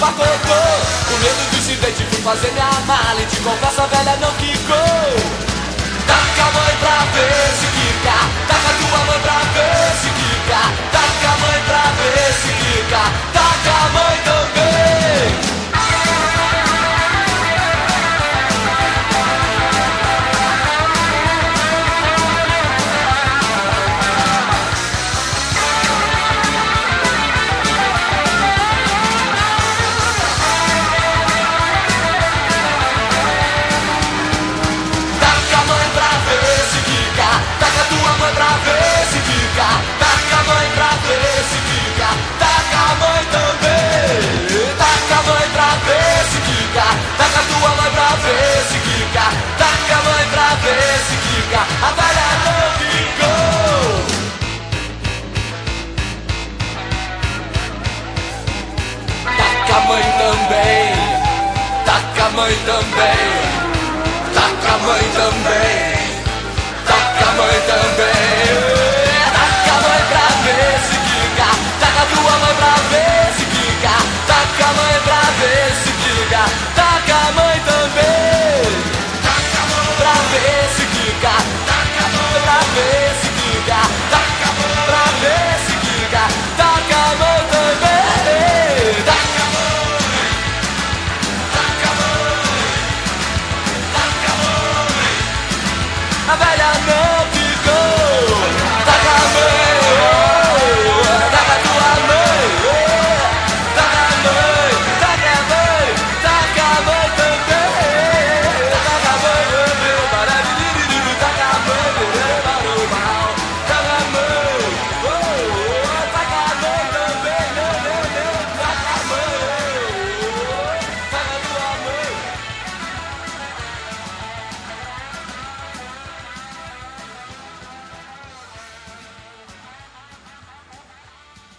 empacotou. Com medo do incidente fui fazer minha mala e te confesso a velha não quicou. Taca a mãe pra ver se quica, taca tua mãe pra ver se quica, taca a mãe pra ver se quica, taca a mãe também. Taca tua mãe pra ver se fica, taca a mãe pra ver se fica, taca a mãe também. Taca a mãe pra ver se fica, taca tua mãe pra ver se fica, taca a mãe pra ver se fica, a velha não ficou. Taca a mãe também, taca a mãe também, taca a mãe também. Taca a mãe também, taca a mãe pra ver se quica, taca tua mãe pra ver se quica, taca a mãe pra ver se quica, taca a mãe também. Taca a mãe pra ver se quica, taca a mãe pra ver se quica, taca a mãe pra ver se quica, taca a mãe também. Taca a mãe, taca a mãe, taca a mãe. A velha não